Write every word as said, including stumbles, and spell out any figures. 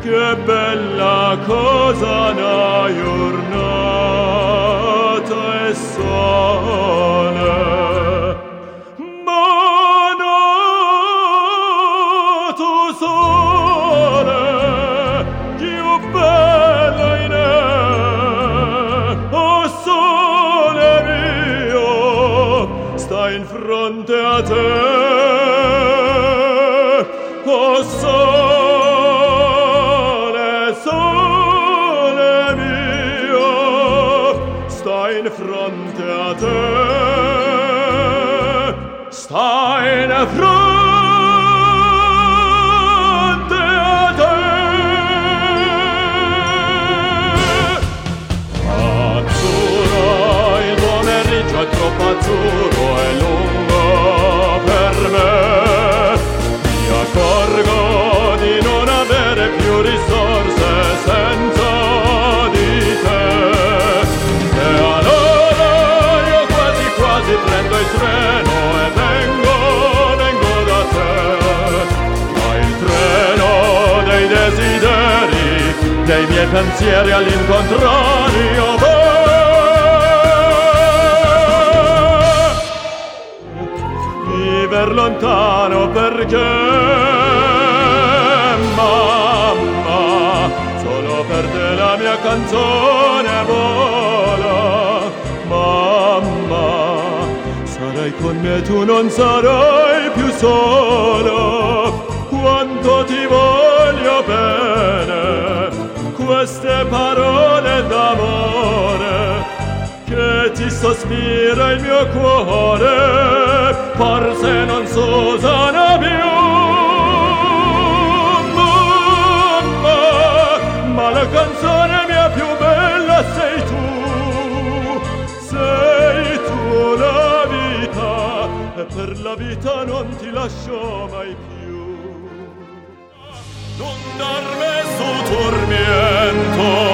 che bella cosa una giornata e sole, ma nato sole più bella in me, oh sole mio, sta in fronte a te, oh sole, sole mio, sta in fronte a te, sta in fronte a te. Azzurro, il pomeriggio è troppo azzurro e lungo per me, mi accorgo di non avere più risorse senza di te, e allora io quasi quasi prendo il treno e vengo, vengo da te, ma il treno dei desideri, dei miei pensieri all'incontrario va. Viver lontano perché, mamma, solo per te la mia canzone vola, mamma, sarai con me, tu non sarai più sola, quanto ti voglio bene, queste parole d'amore, che ti sospira il mio cuore, forse non s'usano più, mamma, ma la canzone mia più bella sei tu, sei tu la vita, e per la vita non ti lascio mai più. Non darmi su tormento,